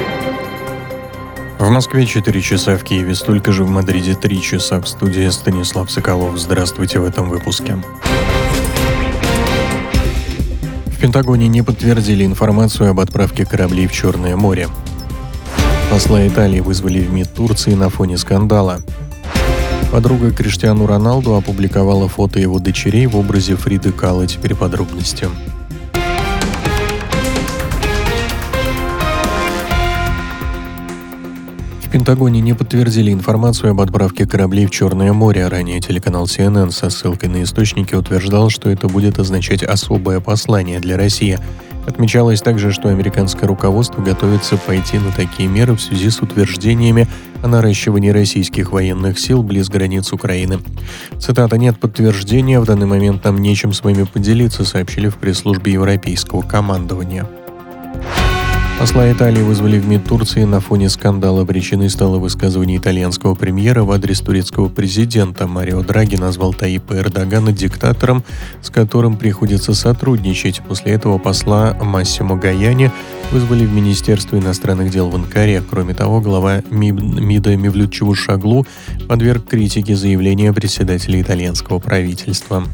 В Москве 4 часа, в Киеве столько же, в Мадриде 3 часа. В студии Станислав Соколов. Здравствуйте в этом выпуске. В Пентагоне не подтвердили информацию об отправке кораблей в Черное море. Посла Италии вызвали в МИД Турции на фоне скандала. Подруга Криштиану Роналду опубликовала фото его дочерей в образе Фриды Кало. Теперь подробности. В Пентагоне не подтвердили информацию об отправке кораблей в Черное море. Ранее телеканал CNN со ссылкой на источники утверждал, что это будет означать особое послание для России. Отмечалось также, что американское руководство готовится пойти на такие меры в связи с утверждениями о наращивании российских военных сил близ границ Украины. Цитата: «Нет подтверждения, в данный момент нам нечем с вами поделиться», сообщили в пресс-службе европейского командования. Посла Италии вызвали в МИД Турции на фоне скандала. Причиной стало высказывание итальянского премьера в адрес турецкого президента. Марио Драги назвал Таyyипа Эрдогана диктатором, с которым приходится сотрудничать. После этого посла Массимо Гаяни вызвали в Министерство иностранных дел в Анкаре. Кроме того, глава МИДа Мевлют Чавушоглу подверг критике заявления председателя итальянского правительства.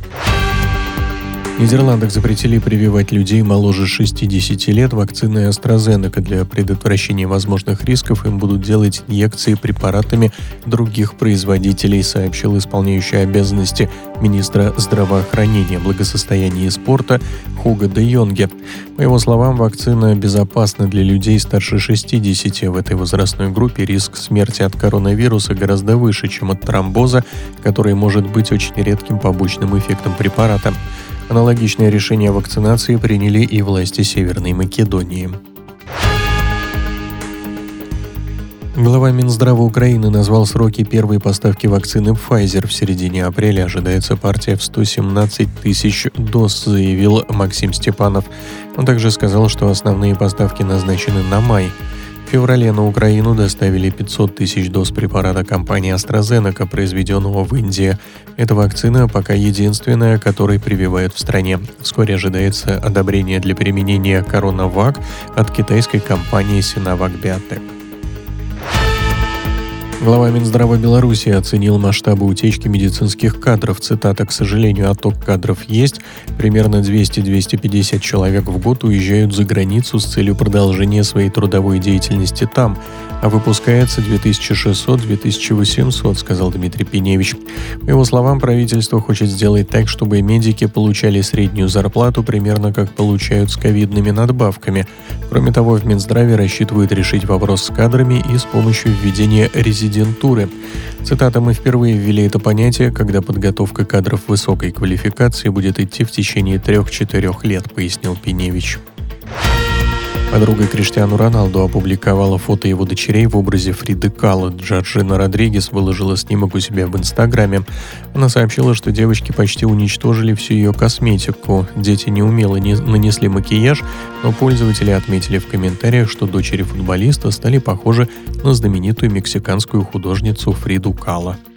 В Нидерландах запретили прививать людей моложе 60 лет вакциной AstraZeneca. Для предотвращения возможных рисков им будут делать инъекции препаратами других производителей, сообщил исполняющий обязанности министра здравоохранения, благосостояния и спорта Хуго де Йонге. По его словам, вакцина безопасна для людей старше 60. В этой возрастной группе риск смерти от коронавируса гораздо выше, чем от тромбоза, который может быть очень редким побочным эффектом препарата. Аналогичное решение о вакцинации приняли и власти Северной Македонии. Глава Минздрава Украины назвал сроки первой поставки вакцины Pfizer. В середине апреля ожидается партия в 117 тысяч доз, заявил Максим Степанов. Он также сказал, что основные поставки назначены на май. В феврале на Украину доставили 500 тысяч доз препарата компании AstraZeneca, произведенного в Индии. Эта вакцина пока единственная, которой прививают в стране. Вскоре ожидается одобрение для применения CoronaVac от китайской компании Sinovac Biotech. Глава Минздрава Беларуси оценил масштабы утечки медицинских кадров. Цитата: «К сожалению, отток кадров есть. Примерно 200-250 человек в год уезжают за границу с целью продолжения своей трудовой деятельности там, а выпускается 2600-2800», сказал Дмитрий Пеневич. По его словам, правительство хочет сделать так, чтобы медики получали среднюю зарплату примерно как получают с ковидными надбавками. Кроме того, в Минздраве рассчитывают решить вопрос с кадрами и с помощью введения резидентуры. Цитата: «Мы впервые ввели это понятие, когда подготовка кадров высокой квалификации будет идти в течение 3-4 лет», пояснил Пеневич. Подруга Криштиану Роналду опубликовала фото его дочерей в образе Фриды Кало. Джорджина Родригес выложила снимок у себя в Инстаграме. Она сообщила, что девочки почти уничтожили всю ее косметику. Дети неумело нанесли макияж, но пользователи отметили в комментариях, что дочери футболиста стали похожи на знаменитую мексиканскую художницу Фриду Кало.